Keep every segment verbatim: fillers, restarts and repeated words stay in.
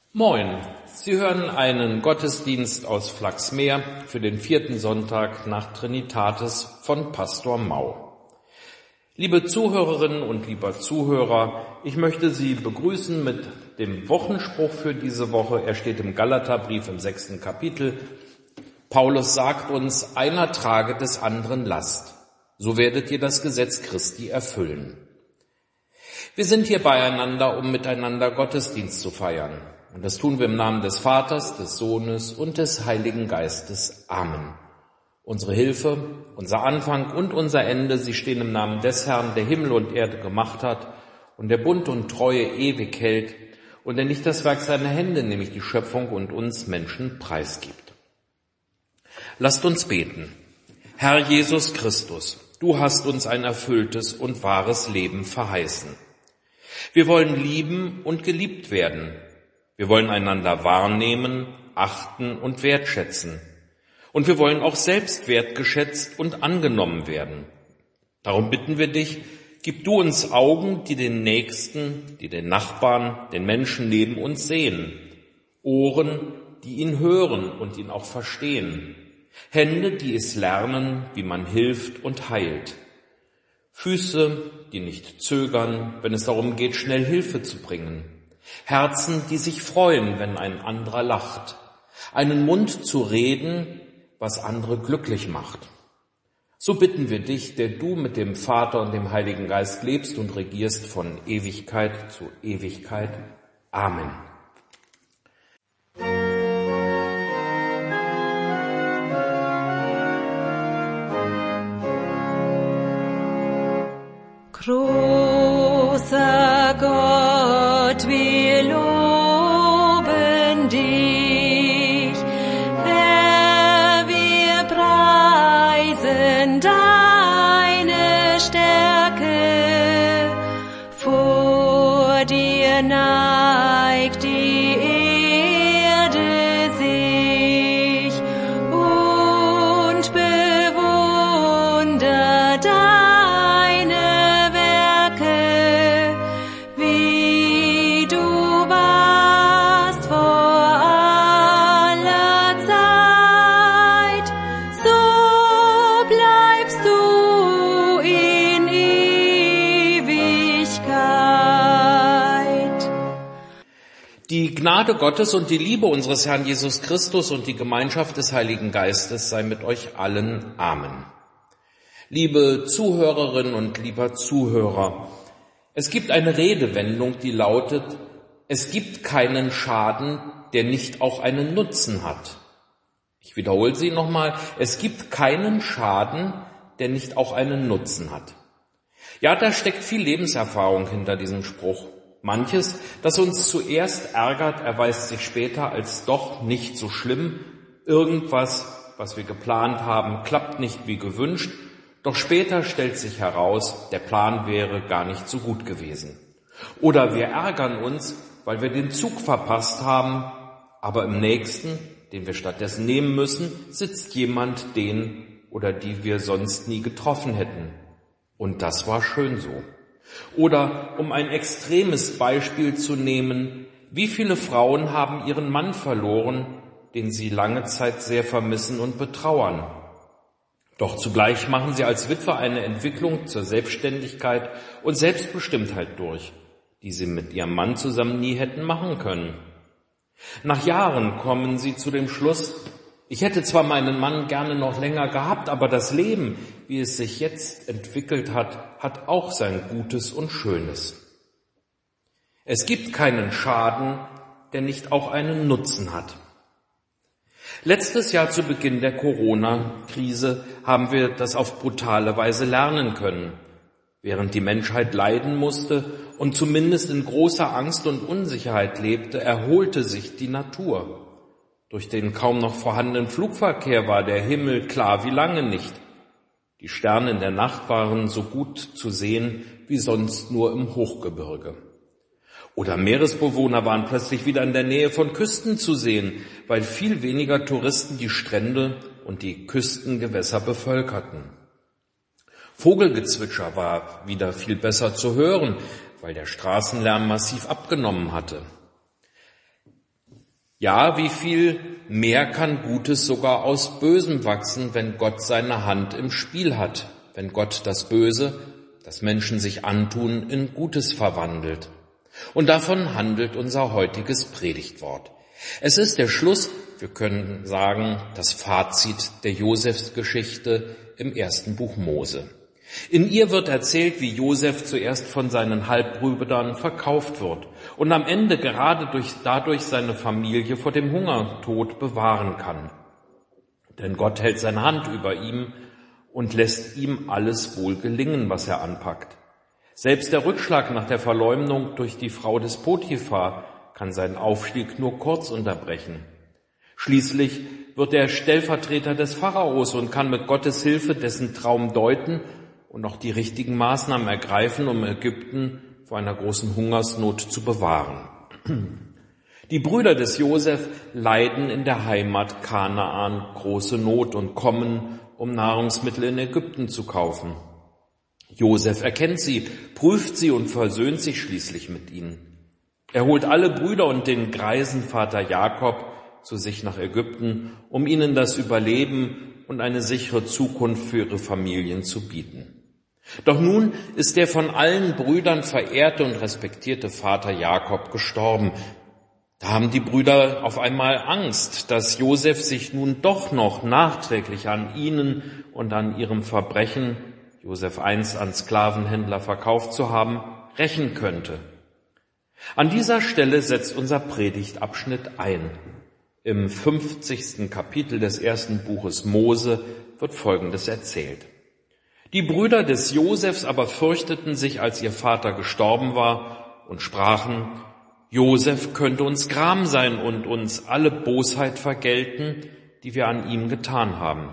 Moin, Sie hören einen Gottesdienst aus Flachsmeer für den vierten Sonntag nach Trinitatis von Pastor Mau. Liebe Zuhörerinnen und lieber Zuhörer, ich möchte Sie begrüßen mit dem Wochenspruch für diese Woche. Er steht im Galaterbrief im sechsten Kapitel. Paulus sagt uns, einer trage des anderen Last. So werdet ihr das Gesetz Christi erfüllen. Wir sind hier beieinander, um miteinander Gottesdienst zu feiern. Und das tun wir im Namen des Vaters, des Sohnes und des Heiligen Geistes. Amen. Unsere Hilfe, unser Anfang und unser Ende, sie stehen im Namen des Herrn, der Himmel und Erde gemacht hat und der Bund und Treue ewig hält und der nicht das Werk seiner Hände, nämlich die Schöpfung und uns Menschen, preisgibt. Lasst uns beten. Herr Jesus Christus, du hast uns ein erfülltes und wahres Leben verheißen. Wir wollen lieben und geliebt werden. Wir wollen einander wahrnehmen, achten und wertschätzen. Und wir wollen auch selbst wertgeschätzt und angenommen werden. Darum bitten wir dich, gib du uns Augen, die den Nächsten, die den Nachbarn, den Menschen neben uns sehen. Ohren, die ihn hören und ihn auch verstehen. Hände, die es lernen, wie man hilft und heilt. Füße, die nicht zögern, wenn es darum geht, schnell Hilfe zu bringen. Herzen, die sich freuen, wenn ein anderer lacht. Einen Mund zu reden, was andere glücklich macht. So bitten wir dich, der du mit dem Vater und dem Heiligen Geist lebst und regierst von Ewigkeit zu Ewigkeit. Amen. Großer Gott, wir loben dich, Herr, wir preisen deine Stärke, vor dir neigt die Erde sich und bewundert deine Werke, wie du warst vor aller Zeit, so bleibst du in Ewigkeit. Die Gnade Gottes und die Liebe unseres Herrn Jesus Christus und die Gemeinschaft des Heiligen Geistes sei mit euch allen. Amen. Liebe Zuhörerinnen und lieber Zuhörer, es gibt eine Redewendung, die lautet, es gibt keinen Schaden, der nicht auch einen Nutzen hat. Ich wiederhole sie nochmal, es gibt keinen Schaden, der nicht auch einen Nutzen hat. Ja, da steckt viel Lebenserfahrung hinter diesem Spruch. Manches, das uns zuerst ärgert, erweist sich später als doch nicht so schlimm. Irgendwas, was wir geplant haben, klappt nicht wie gewünscht. Doch später stellt sich heraus, der Plan wäre gar nicht so gut gewesen. Oder wir ärgern uns, weil wir den Zug verpasst haben, aber im nächsten, den wir stattdessen nehmen müssen, sitzt jemand, den oder die wir sonst nie getroffen hätten. Und das war schön so. Oder, um ein extremes Beispiel zu nehmen, wie viele Frauen haben ihren Mann verloren, den sie lange Zeit sehr vermissen und betrauern. Doch zugleich machen sie als Witwe eine Entwicklung zur Selbstständigkeit und Selbstbestimmtheit durch, die sie mit ihrem Mann zusammen nie hätten machen können. Nach Jahren kommen sie zu dem Schluss, ich hätte zwar meinen Mann gerne noch länger gehabt, aber das Leben, wie es sich jetzt entwickelt hat, hat auch sein Gutes und Schönes. Es gibt keinen Schaden, der nicht auch einen Nutzen hat. Letztes Jahr zu Beginn der Corona-Krise haben wir das auf brutale Weise lernen können. Während die Menschheit leiden musste und zumindest in großer Angst und Unsicherheit lebte, erholte sich die Natur. Durch den kaum noch vorhandenen Flugverkehr war der Himmel klar wie lange nicht. Die Sterne in der Nacht waren so gut zu sehen wie sonst nur im Hochgebirge. Oder Meeresbewohner waren plötzlich wieder in der Nähe von Küsten zu sehen, weil viel weniger Touristen die Strände und die Küstengewässer bevölkerten. Vogelgezwitscher war wieder viel besser zu hören, weil der Straßenlärm massiv abgenommen hatte. Ja, wie viel mehr kann Gutes sogar aus Bösem wachsen, wenn Gott seine Hand im Spiel hat, wenn Gott das Böse, das Menschen sich antun, in Gutes verwandelt. Und davon handelt unser heutiges Predigtwort. Es ist der Schluss, wir können sagen, das Fazit der Josefsgeschichte im ersten Buch Mose. In ihr wird erzählt, wie Josef zuerst von seinen Halbbrüdern verkauft wird und am Ende gerade durch, dadurch seine Familie vor dem Hungertod bewahren kann. Denn Gott hält seine Hand über ihm und lässt ihm alles wohl gelingen, was er anpackt. Selbst der Rückschlag nach der Verleumdung durch die Frau des Potiphar kann seinen Aufstieg nur kurz unterbrechen. Schließlich wird er Stellvertreter des Pharaos und kann mit Gottes Hilfe dessen Traum deuten und auch die richtigen Maßnahmen ergreifen, um Ägypten vor einer großen Hungersnot zu bewahren. Die Brüder des Josef leiden in der Heimat Kanaan große Not und kommen, um Nahrungsmittel in Ägypten zu kaufen. Josef erkennt sie, prüft sie und versöhnt sich schließlich mit ihnen. Er holt alle Brüder und den greisen Vater Jakob zu sich nach Ägypten, um ihnen das Überleben und eine sichere Zukunft für ihre Familien zu bieten. Doch nun ist der von allen Brüdern verehrte und respektierte Vater Jakob gestorben. Da haben die Brüder auf einmal Angst, dass Josef sich nun doch noch nachträglich an ihnen und an ihrem Verbrechen, Josef einst an Sklavenhändler verkauft zu haben, rächen könnte. An dieser Stelle setzt unser Predigtabschnitt ein. Im fünfzigsten Kapitel des ersten Buches Mose wird Folgendes erzählt. Die Brüder des Josefs aber fürchteten sich, als ihr Vater gestorben war, und sprachen, Josef könnte uns Gram sein und uns alle Bosheit vergelten, die wir an ihm getan haben.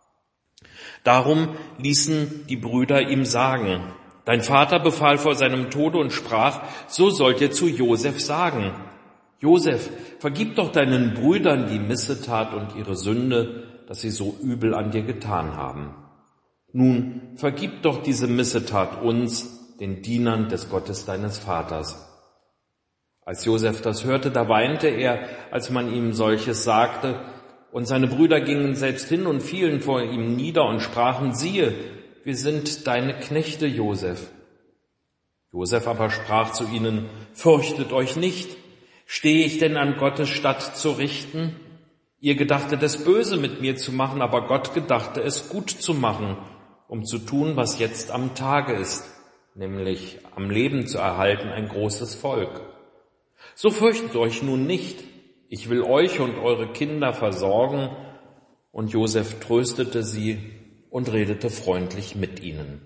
Darum ließen die Brüder ihm sagen, dein Vater befahl vor seinem Tode und sprach, so sollt ihr zu Josef sagen, Josef, vergib doch deinen Brüdern die Missetat und ihre Sünde, dass sie so übel an dir getan haben. Nun, vergib doch diese Missetat uns, den Dienern des Gottes deines Vaters. Als Josef das hörte, da weinte er, als man ihm solches sagte, und seine Brüder gingen selbst hin und fielen vor ihm nieder und sprachen, siehe, wir sind deine Knechte, Josef. Josef aber sprach zu ihnen, fürchtet euch nicht, stehe ich denn an Gottes statt zu richten? Ihr gedachtet es böse mit mir zu machen, aber Gott gedachte es gut zu machen, um zu tun, was jetzt am Tage ist, nämlich am Leben zu erhalten ein großes Volk. So fürchtet euch nun nicht, ich will euch und eure Kinder versorgen. Und Josef tröstete sie und redete freundlich mit ihnen.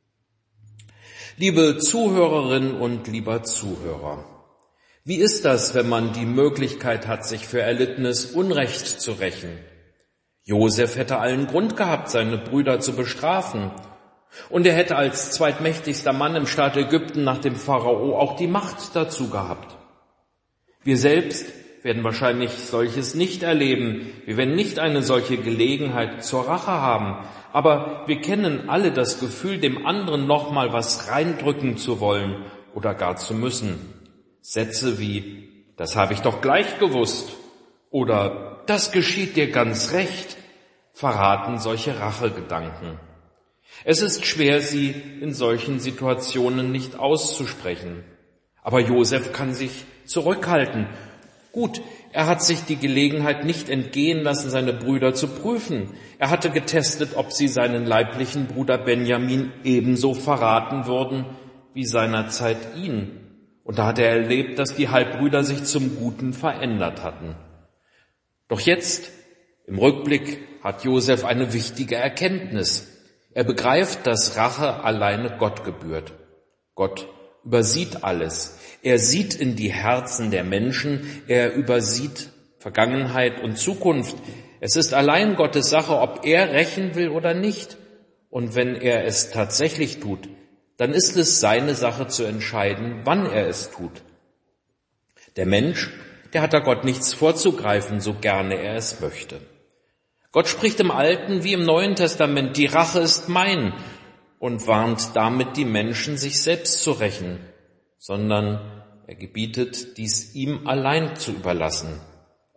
Liebe Zuhörerinnen und lieber Zuhörer, wie ist das, wenn man die Möglichkeit hat, sich für erlittenes Unrecht zu rächen? Josef hätte allen Grund gehabt, seine Brüder zu bestrafen. Und er hätte als zweitmächtigster Mann im Staat Ägypten nach dem Pharao auch die Macht dazu gehabt. Wir selbst werden wahrscheinlich solches nicht erleben. Wir werden nicht eine solche Gelegenheit zur Rache haben. Aber wir kennen alle das Gefühl, dem anderen nochmal was reindrücken zu wollen oder gar zu müssen. Sätze wie, das habe ich doch gleich gewusst oder das geschieht dir ganz recht, verraten solche Rachegedanken. Es ist schwer, sie in solchen Situationen nicht auszusprechen. Aber Josef kann sich zurückhalten. Gut, er hat sich die Gelegenheit nicht entgehen lassen, seine Brüder zu prüfen. Er hatte getestet, ob sie seinen leiblichen Bruder Benjamin ebenso verraten würden wie seinerzeit ihn. Und da hat er erlebt, dass die Halbbrüder sich zum Guten verändert hatten. Doch jetzt, im Rückblick, hat Josef eine wichtige Erkenntnis. Er begreift, dass Rache alleine Gott gebührt. Gott übersieht alles. Er sieht in die Herzen der Menschen. Er übersieht Vergangenheit und Zukunft. Es ist allein Gottes Sache, ob er rächen will oder nicht. Und wenn er es tatsächlich tut, dann ist es seine Sache zu entscheiden, wann er es tut. Der Mensch, der hat da Gott nichts vorzugreifen, so gerne er es möchte. Gott spricht im Alten wie im Neuen Testament, die Rache ist mein, und warnt damit die Menschen, sich selbst zu rächen, sondern er gebietet, dies ihm allein zu überlassen.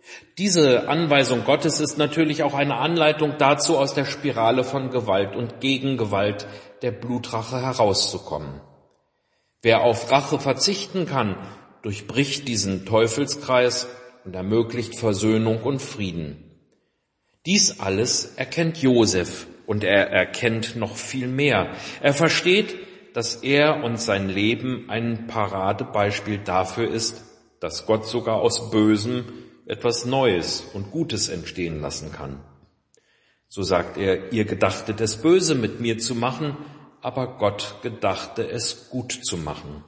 Diese Anweisung Gottes ist natürlich auch eine Anleitung dazu, aus der Spirale von Gewalt und Gegengewalt der Blutrache herauszukommen. Wer auf Rache verzichten kann, durchbricht diesen Teufelskreis und ermöglicht Versöhnung und Frieden. Dies alles erkennt Josef und er erkennt noch viel mehr. Er versteht, dass er und sein Leben ein Paradebeispiel dafür ist, dass Gott sogar aus Bösem etwas Neues und Gutes entstehen lassen kann. So sagt er, ihr gedachtet es böse mit mir zu machen, aber Gott gedachte es gut zu machen.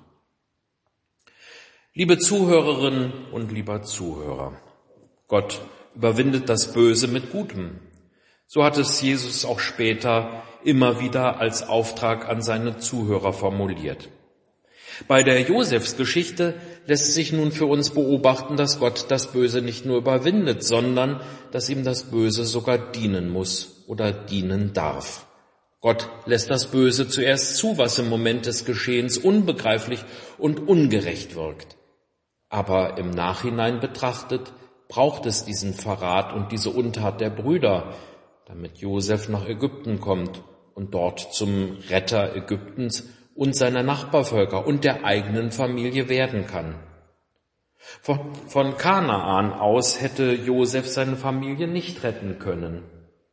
Liebe Zuhörerinnen und lieber Zuhörer, Gott überwindet das Böse mit Gutem. So hat es Jesus auch später immer wieder als Auftrag an seine Zuhörer formuliert. Bei der Josefsgeschichte lässt sich nun für uns beobachten, dass Gott das Böse nicht nur überwindet, sondern dass ihm das Böse sogar dienen muss oder dienen darf. Gott lässt das Böse zuerst zu, was im Moment des Geschehens unbegreiflich und ungerecht wirkt. Aber im Nachhinein betrachtet braucht es diesen Verrat und diese Untat der Brüder, damit Josef nach Ägypten kommt und dort zum Retter Ägyptens und seiner Nachbarvölker und der eigenen Familie werden kann. Von, von Kanaan aus hätte Josef seine Familie nicht retten können.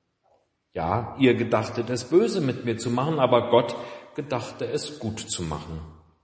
Ja, ihr gedachtet es böse mit mir zu machen, aber Gott gedachte es gut zu machen.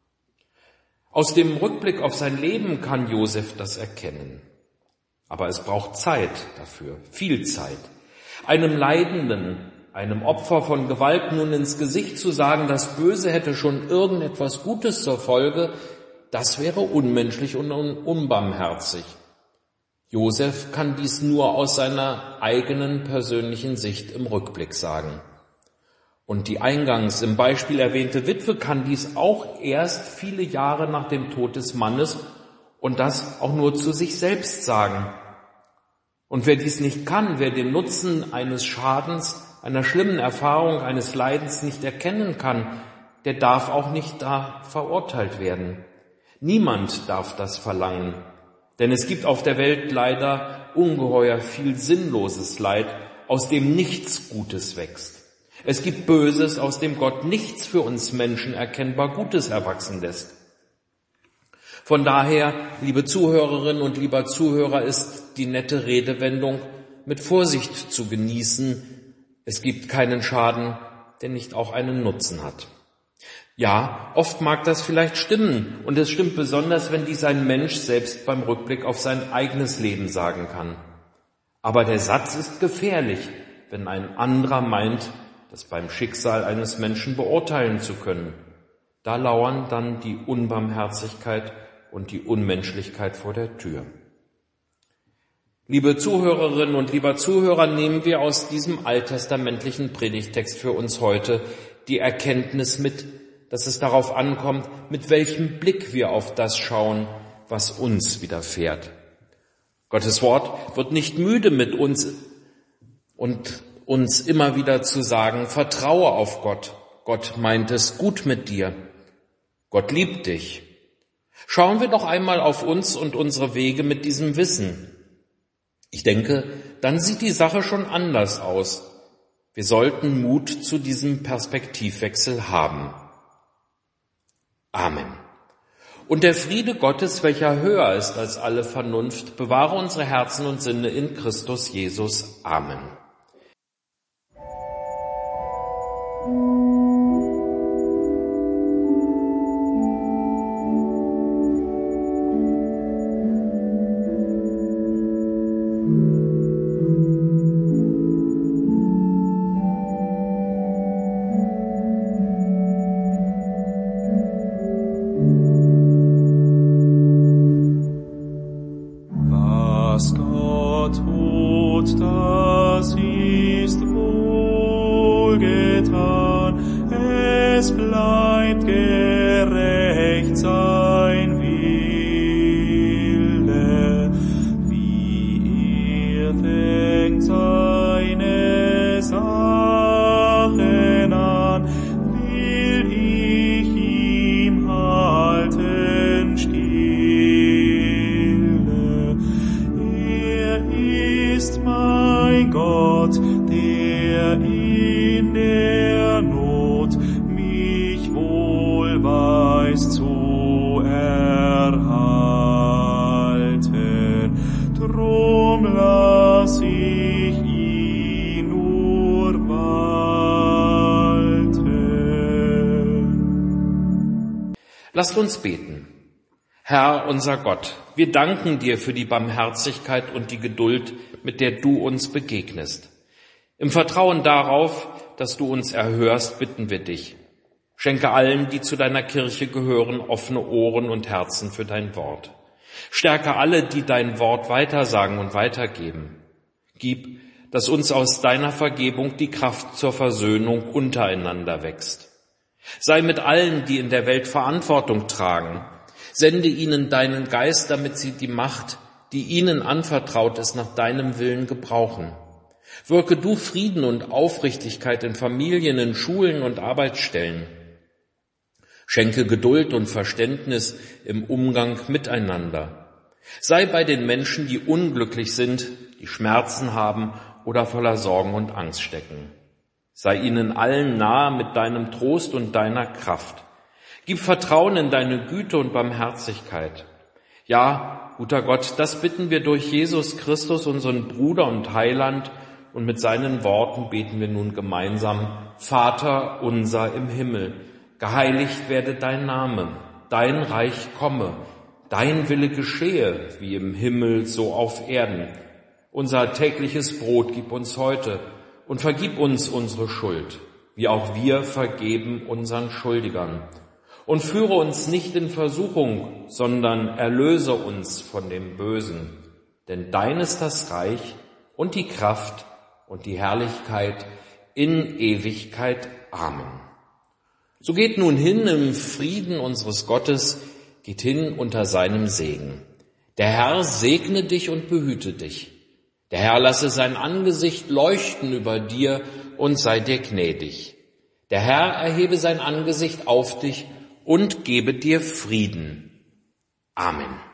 Aus dem Rückblick auf sein Leben kann Josef das erkennen. Aber es braucht Zeit dafür, viel Zeit. Einem Leidenden, einem Opfer von Gewalt nun ins Gesicht zu sagen, das Böse hätte schon irgendetwas Gutes zur Folge, das wäre unmenschlich und unbarmherzig. Josef kann dies nur aus seiner eigenen persönlichen Sicht im Rückblick sagen. Und die eingangs im Beispiel erwähnte Witwe kann dies auch erst viele Jahre nach dem Tod des Mannes und das auch nur zu sich selbst sagen. Und wer dies nicht kann, wer den Nutzen eines Schadens, einer schlimmen Erfahrung, eines Leidens nicht erkennen kann, der darf auch nicht da verurteilt werden. Niemand darf das verlangen, denn es gibt auf der Welt leider ungeheuer viel sinnloses Leid, aus dem nichts Gutes wächst. Es gibt Böses, aus dem Gott nichts für uns Menschen erkennbar Gutes erwachsen lässt. Von daher, liebe Zuhörerinnen und lieber Zuhörer, ist die nette Redewendung mit Vorsicht zu genießen. Es gibt keinen Schaden, der nicht auch einen Nutzen hat. Ja, oft mag das vielleicht stimmen und es stimmt besonders, wenn dies ein Mensch selbst beim Rückblick auf sein eigenes Leben sagen kann. Aber der Satz ist gefährlich, wenn ein anderer meint, das beim Schicksal eines Menschen beurteilen zu können. Da lauern dann die Unbarmherzigkeit und die Unmenschlichkeit vor der Tür. Liebe Zuhörerinnen und lieber Zuhörer, nehmen wir aus diesem alttestamentlichen Predigtext für uns heute die Erkenntnis mit, dass es darauf ankommt, mit welchem Blick wir auf das schauen, was uns widerfährt. Gottes Wort wird nicht müde, mit uns und uns immer wieder zu sagen, vertraue auf Gott. Gott meint es gut mit dir. Gott liebt dich. Schauen wir doch einmal auf uns und unsere Wege mit diesem Wissen. Ich denke, dann sieht die Sache schon anders aus. Wir sollten Mut zu diesem Perspektivwechsel haben. Amen. Und der Friede Gottes, welcher höher ist als alle Vernunft, bewahre unsere Herzen und Sinne in Christus Jesus. Amen. Was Gott tut, das Lasst uns beten. Herr, unser Gott, wir danken dir für die Barmherzigkeit und die Geduld, mit der du uns begegnest. Im Vertrauen darauf, dass du uns erhörst, bitten wir dich. Schenke allen, die zu deiner Kirche gehören, offene Ohren und Herzen für dein Wort. Stärke alle, die dein Wort weitersagen und weitergeben. Gib, dass uns aus deiner Vergebung die Kraft zur Versöhnung untereinander wächst. Sei mit allen, die in der Welt Verantwortung tragen. Sende ihnen deinen Geist, damit sie die Macht, die ihnen anvertraut ist, nach deinem Willen gebrauchen. Wirke du Frieden und Aufrichtigkeit in Familien, in Schulen und Arbeitsstellen. Schenke Geduld und Verständnis im Umgang miteinander. Sei bei den Menschen, die unglücklich sind, die Schmerzen haben oder voller Sorgen und Angst stecken. Sei ihnen allen nahe mit deinem Trost und deiner Kraft. Gib Vertrauen in deine Güte und Barmherzigkeit. Ja, guter Gott, das bitten wir durch Jesus Christus, unseren Bruder und Heiland, und mit seinen Worten beten wir nun gemeinsam: Vater unser im Himmel, geheiligt werde dein Name, dein Reich komme, dein Wille geschehe, wie im Himmel so auf Erden. Unser tägliches Brot gib uns heute und vergib uns unsere Schuld, wie auch wir vergeben unseren Schuldigern. Und führe uns nicht in Versuchung, sondern erlöse uns von dem Bösen. Denn dein ist das Reich und die Kraft und die Herrlichkeit in Ewigkeit. Amen. So geht nun hin im Frieden unseres Gottes, geht hin unter seinem Segen. Der Herr segne dich und behüte dich. Der Herr lasse sein Angesicht leuchten über dir und sei dir gnädig. Der Herr erhebe sein Angesicht auf dich und gebe dir Frieden. Amen.